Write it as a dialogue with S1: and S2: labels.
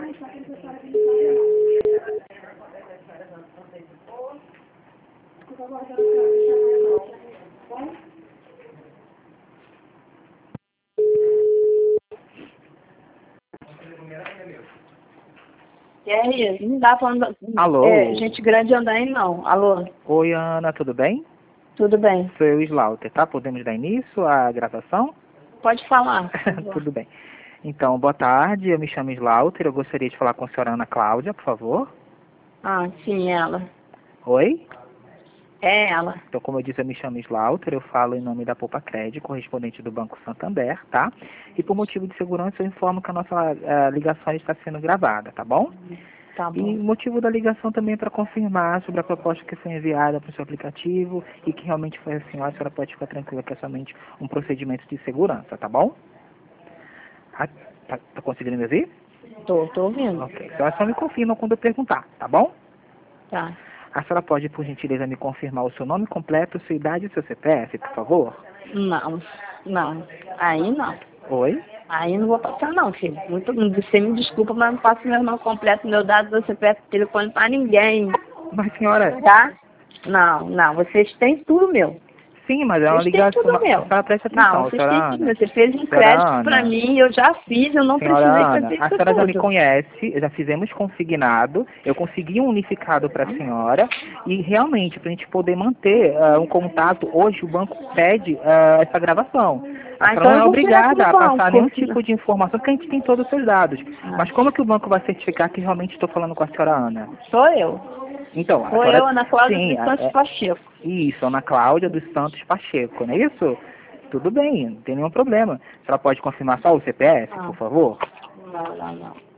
S1: E aí, não dá pra andar.
S2: Alô?
S1: Gente grande andar aí não. Alô?
S2: Oi, Ana, tudo bem?
S1: Tudo bem?
S2: Sou eu, Slaughter, tá? Podemos dar início à gravação?
S1: Pode falar.
S2: Tudo bem. Então, boa tarde, eu me chamo Slaughter, eu gostaria de falar com a senhora Ana Cláudia, por favor.
S1: Ah, sim, ela.
S2: Oi?
S1: É ela.
S2: Então, como eu disse, eu me chamo Slaughter, eu falo em nome da Poupa Crédito, correspondente do Banco Santander, tá? E por motivo de segurança, eu informo que a nossa ligação está sendo gravada, tá bom?
S1: Tá
S2: E
S1: bom.
S2: o motivo da ligação também é para confirmar sobre a proposta que foi enviada para o seu aplicativo e que realmente foi assim, a senhora pode ficar tranquila que é somente um procedimento de segurança, tá bom? Ah, tá conseguindo me ouvir?
S1: Tô ouvindo.
S2: Ok. A senhora só me confirma quando eu perguntar, tá bom?
S1: Tá.
S2: A senhora pode, por gentileza, me confirmar o seu nome completo, sua idade e seu CPF, por favor?
S1: Não. Não. Aí não.
S2: Oi?
S1: Aí não vou passar não, filho. Você me desculpa, mas não passo meu nome completo, meu dado do CPF, telefone pra ninguém.
S2: Mas, senhora,
S1: Tá? Não. Vocês têm tudo meu.
S2: sim, mas é uma
S1: Vocês têm
S2: ligação.
S1: tudo
S2: A
S1: meu.
S2: senhora preste
S1: Não,
S2: atenção,
S1: vocês
S2: senhora
S1: têm tudo
S2: Ana.
S1: meu. Você fez um
S2: Senhora
S1: crédito pra
S2: Ana.
S1: mim, eu já fiz, eu não
S2: Senhora
S1: precisei
S2: Ana,
S1: fazer
S2: a
S1: isso
S2: senhora já me
S1: tudo.
S2: conhece, já fizemos consignado, eu consegui um unificado para a senhora e realmente, para a gente poder manter um contato, hoje o banco pede essa gravação. A
S1: Ah,
S2: senhora
S1: então
S2: não
S1: eu
S2: é
S1: vou direto
S2: obrigada
S1: no
S2: a passar nenhum
S1: banco.
S2: tipo de informação, porque a gente tem todos os seus dados.
S1: Ah,
S2: Mas como que o banco vai certificar que realmente estou falando com a senhora Ana?
S1: sou eu.
S2: Então, a
S1: Sou
S2: senhora,
S1: eu, Ana Cláudia
S2: sim,
S1: dos Santos Pacheco.
S2: isso, Ana Cláudia dos Santos Pacheco, não é isso? Tudo bem, não tem nenhum problema. A senhora pode confirmar só o CPF,
S1: Ah,
S2: por favor?
S1: não.